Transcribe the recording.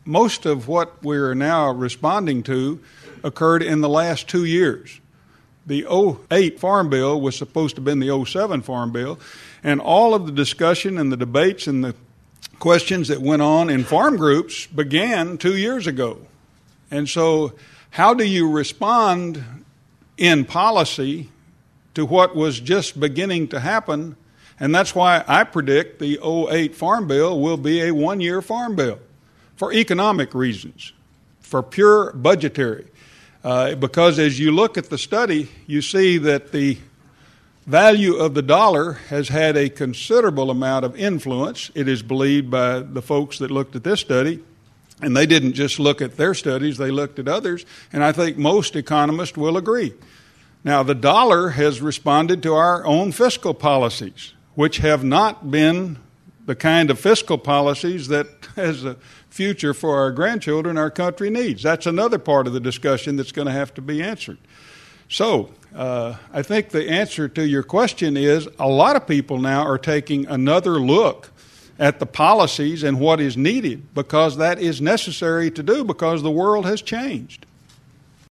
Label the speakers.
Speaker 1: most of what we're now responding to occurred in the last 2 years. The '08 Farm Bill was supposed to have been the '07 Farm Bill, and all of the discussion and the debates and the questions that went on in farm groups began 2 years ago. And so how do you respond in policy to what was just beginning to happen? And that's why I predict the '08 Farm Bill will be a one-year farm bill for economic reasons, for pure budgetary. Because as you look at the study, you see that the value of the dollar has had a considerable amount of influence. It is believed by the folks that looked at this study, and they didn't just look at their studies, they looked at others, and I think most economists will agree. Now, the dollar has responded to our own fiscal policies, which have not been the kind of fiscal policies that, as a future for our grandchildren, our country needs. That's another part of the discussion that's going to have to be answered. So I think the answer to your question is a lot of people now are taking another look at the policies and what is needed, because that is necessary to do because the world has changed.